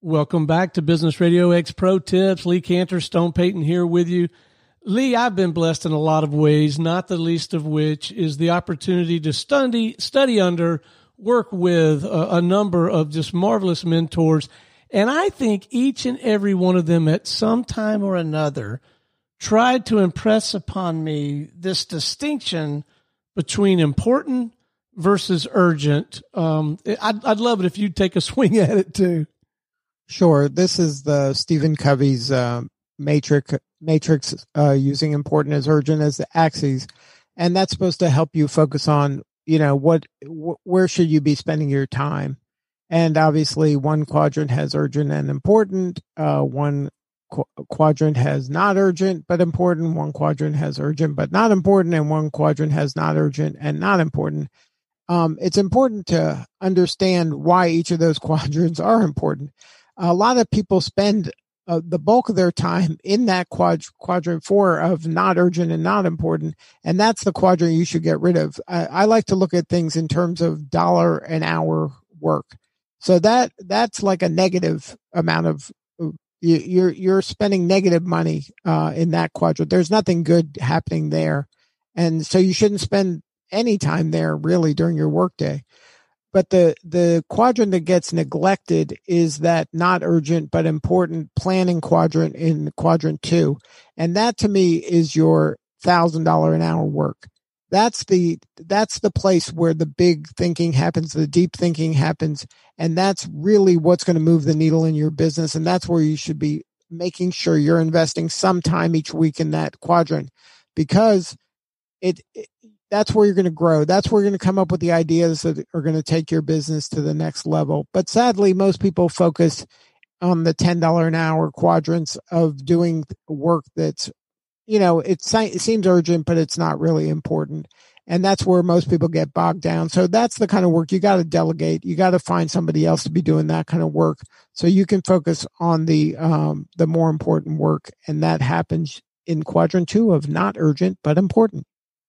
Welcome back to Business Radio X Pro Tips. Lee Cantor, Stone Payton here with you. Lee, I've been blessed in a lot of ways, not the least of which is the opportunity to study under, work with a number of just marvelous mentors. And I think each and every one of them at some time or another tried to impress upon me this distinction between important versus urgent. I'd love it if you'd take a swing at it too. Sure. This is the Stephen Covey's matrix using important as urgent as the axes. And that's supposed to help you focus on, where should you be spending your time? And obviously one quadrant has urgent and important. One quadrant has not urgent, but important. One quadrant has urgent, but not important. And one quadrant has not urgent and not important. It's important to understand why each of those quadrants are important. A lot of people spend the bulk of their time in that quadrant 4 of not urgent and not important. And that's the quadrant you should get rid of. I like to look at things in terms of dollar an hour work. So that's like a negative amount of, you're spending negative money, in that quadrant. There's nothing good happening there. And so you shouldn't spend any time there really during your workday. But the quadrant that gets neglected is that not urgent but important planning quadrant in quadrant 2. And that to me is your $1,000 an hour work. That's the place where the big thinking happens, the deep thinking happens. And that's really what's going to move the needle in your business. And that's where you should be making sure you're investing some time each week in that quadrant, because that's where you're going to grow. That's where you're going to come up with the ideas that are going to take your business to the next level. But sadly, most people focus on the $10 an hour quadrants of doing work that's, it seems urgent, but it's not really important. And that's where most people get bogged down. So that's the kind of work you got to delegate. You got to find somebody else to be doing that kind of work so you can focus on the more important work. And that happens in quadrant 2 of not urgent, but important.